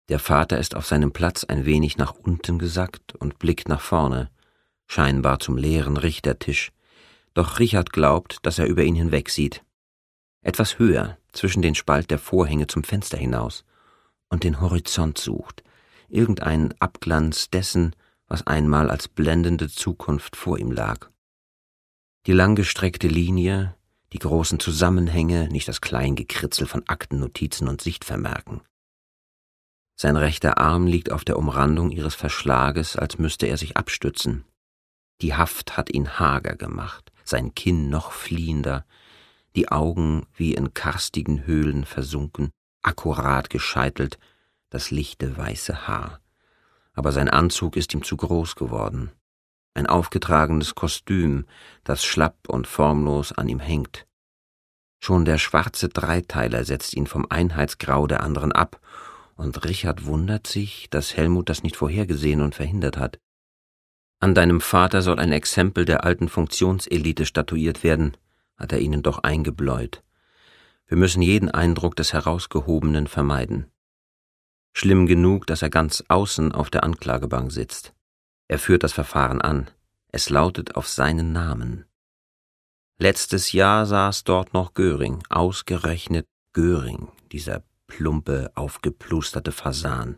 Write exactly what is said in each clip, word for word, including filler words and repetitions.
Der Vater ist auf seinem Platz ein wenig nach unten gesackt und blickt nach vorne, scheinbar zum leeren Richtertisch, doch Richard glaubt, dass er über ihn hinwegsieht. Etwas höher, zwischen den Spalt der Vorhänge zum Fenster hinaus, und den Horizont sucht, irgendeinen Abglanz dessen, was einmal als blendende Zukunft vor ihm lag. Die langgestreckte Linie, die großen Zusammenhänge, nicht das Kleingekritzel von Aktennotizen und Sichtvermerken. Sein rechter Arm liegt auf der Umrandung ihres Verschlages, als müsste er sich abstützen. Die Haft hat ihn hager gemacht, sein Kinn noch fliehender, die Augen wie in karstigen Höhlen versunken, akkurat gescheitelt, das lichte weiße Haar. Aber sein Anzug ist ihm zu groß geworden. Ein aufgetragenes Kostüm, das schlapp und formlos an ihm hängt. Schon der schwarze Dreiteiler setzt ihn vom Einheitsgrau der anderen ab, und Richard wundert sich, dass Helmut das nicht vorhergesehen und verhindert hat. An deinem Vater soll ein Exempel der alten Funktionselite statuiert werden, hat er ihnen doch eingebläut. Wir müssen jeden Eindruck des Herausgehobenen vermeiden. Schlimm genug, dass er ganz außen auf der Anklagebank sitzt. Er führt das Verfahren an. Es lautet auf seinen Namen. Letztes Jahr saß dort noch Göring, ausgerechnet Göring, dieser plumpe, aufgeplusterte Fasan.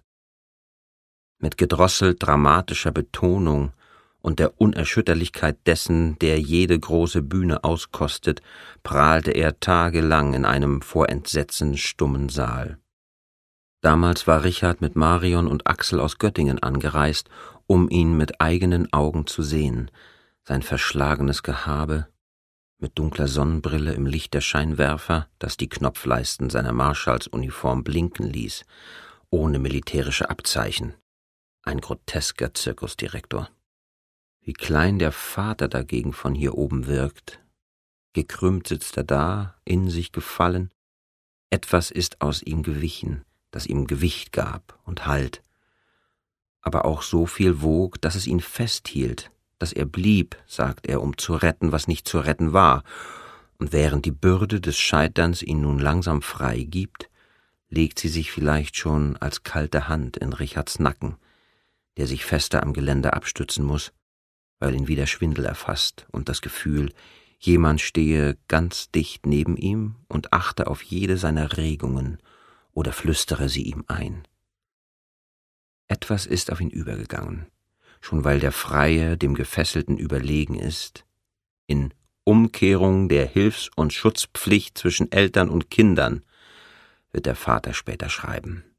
Mit gedrosselt dramatischer Betonung und der Unerschütterlichkeit dessen, der jede große Bühne auskostet, prahlte er tagelang in einem vor Entsetzen stummen Saal. Damals war Richard mit Marion und Axel aus Göttingen angereist, um ihn mit eigenen Augen zu sehen, sein verschlagenes Gehabe, mit dunkler Sonnenbrille im Licht der Scheinwerfer, das die Knopfleisten seiner Marschallsuniform blinken ließ, ohne militärische Abzeichen. Ein grotesker Zirkusdirektor. Wie klein der Vater dagegen von hier oben wirkt. Gekrümmt sitzt er da, in sich gefallen. Etwas ist aus ihm gewichen, das ihm Gewicht gab und Halt. Aber auch so viel wog, dass es ihn festhielt, dass er blieb, sagt er, um zu retten, was nicht zu retten war. Und während die Bürde des Scheiterns ihn nun langsam frei gibt, legt sie sich vielleicht schon als kalte Hand in Richards Nacken, der sich fester am Geländer abstützen muss, weil ihn wieder Schwindel erfasst und das Gefühl, jemand stehe ganz dicht neben ihm und achte auf jede seiner Regungen oder flüstere sie ihm ein. Etwas ist auf ihn übergegangen, schon weil der Freie dem Gefesselten überlegen ist, in Umkehrung der Hilfs- und Schutzpflicht zwischen Eltern und Kindern, wird der Vater später schreiben.